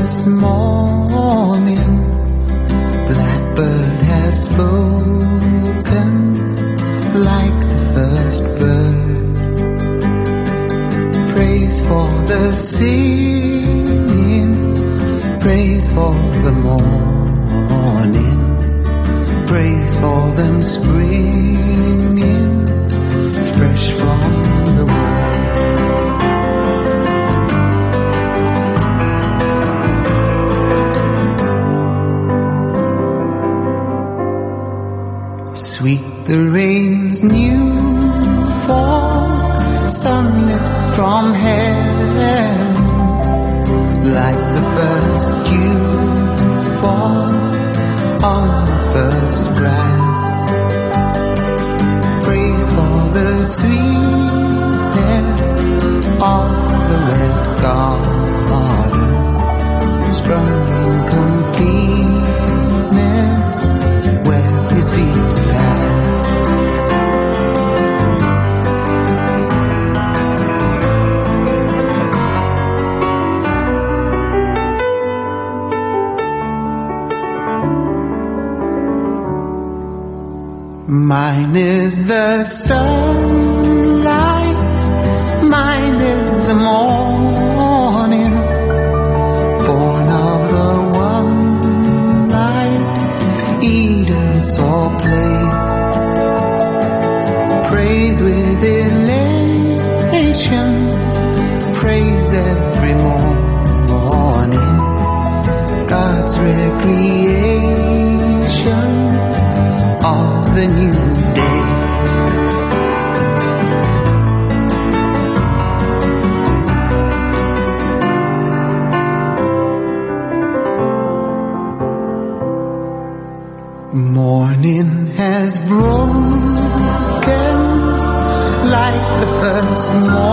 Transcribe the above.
first morning, blackbird has spoken like the first bird. Praise for the singing, praise for the morning, praise for them springing fresh from the world. Sweet the rain's new fall, sunlit from heaven, like the first dew fall on the first grass. Praise for the sweetness of the red garden, sprung in completeness where his feet pass. Mine is the sunlight, mine is the morning, born of the one light, Eden saw play. Praise with elation, praise every morning, God's recreation of the new day. Morning has broken like the first morning.